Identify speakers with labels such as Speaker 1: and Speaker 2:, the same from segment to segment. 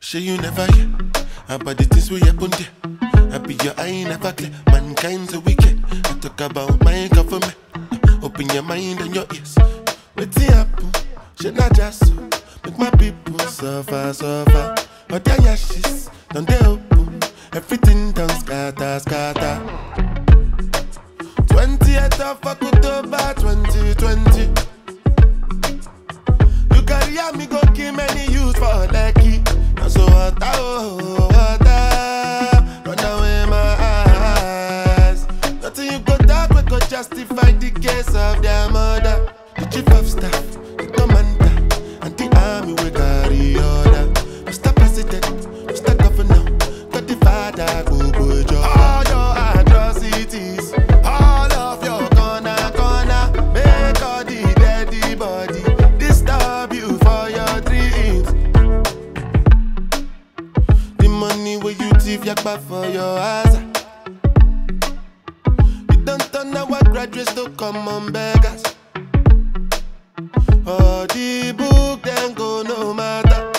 Speaker 1: Sure you never hear about the things we happen there. I be your eye never clear. Mankind's a wicked. I talk about my government. Open your mind and your ears. What's it happen? Shit not just so. Make my people suffer, suffer. But their ashes done they open. Everything done scatter, scatter. 28th of October 2020. You carry me go kill many youths for lucky. So water, oh, water, run away my eyes. Nothing you go talk, we go justify the case of their mother. The chief of staff, the commander, and the army will carry order. Mr. President, Mr. Governor, got the father, go job. All your atrocities, all of your corner, make all the dead body disturb you for your dreams. Money where you thief yakba for your eyes. You don't turn our graduates to common beggars. All the book then go no matter.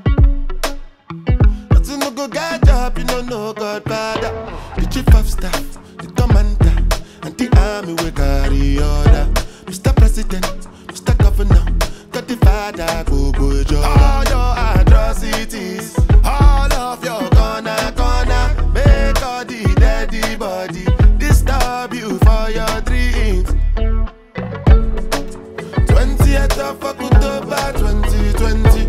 Speaker 1: But you no go get job, you don't know Godfather. The chief of staff, the commander, and the army will carry order. Mr. President, Mr. Governor, got the father go job. All your atrocities, all of your corner, make all the dead body disturb you for your dreams. 28th of October 2020.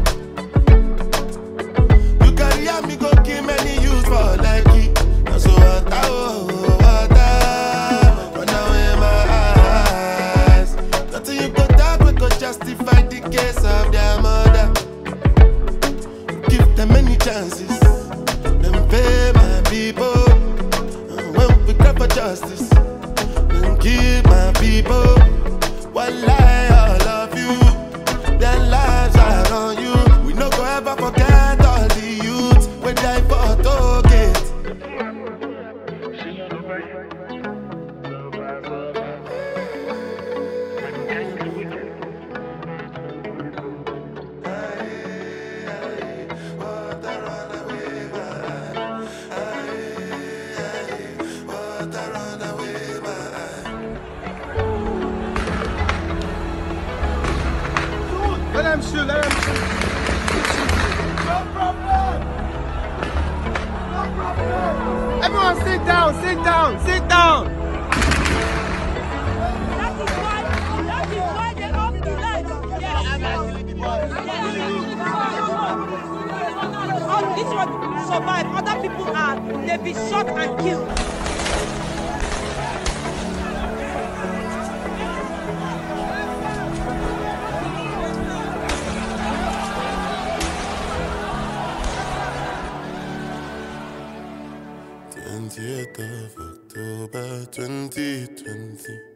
Speaker 1: You carry me go kill many youths for lucky. So water, oh, water, run away my eyes. Nothing you go talk, we go justify the case of their mother. Give them many chances. Them pay my people. And when we grab for justice, then keep my people. One lie, all of you. Their lives are on you. We no go ever forget all the youths when die for target.
Speaker 2: 'em shoot, let 'em shoot. No problem. No problem. Everyone sit down, sit down, sit down.
Speaker 3: That is why they off the light. All this one survive, other people are, they be shot and killed.
Speaker 1: October 2020.